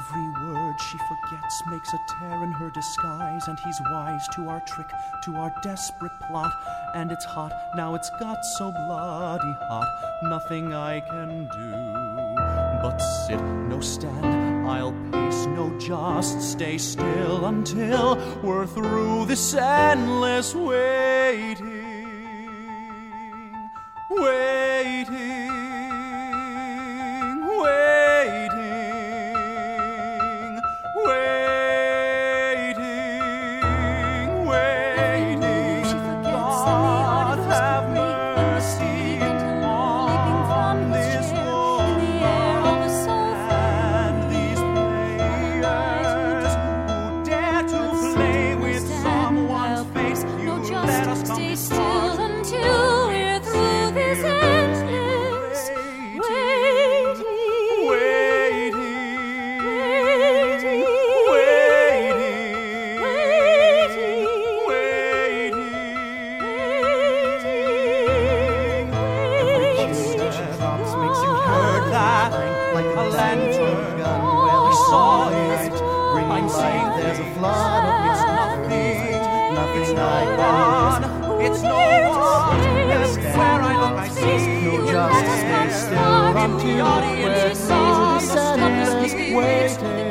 Every word she forgets makes a tear in her disguise, and he's wise to our trick, to our desperate plot. And it's hot, now it's got so bloody hot, nothing I can do but sit, no stand, I'll pace, no just stay still until we're through this endless waiting, waiting, waiting, waiting, waiting. God have mercy on this woman and these players who dare to play with someone's face. You let us come stay still until we're through this endless waiting. Like a lantern, well, we saw it. I'm saying there's a flood of it's nothing, it's no one, it's no one. Everywhere I look, I see no justice. Still until we're through this endless waiting.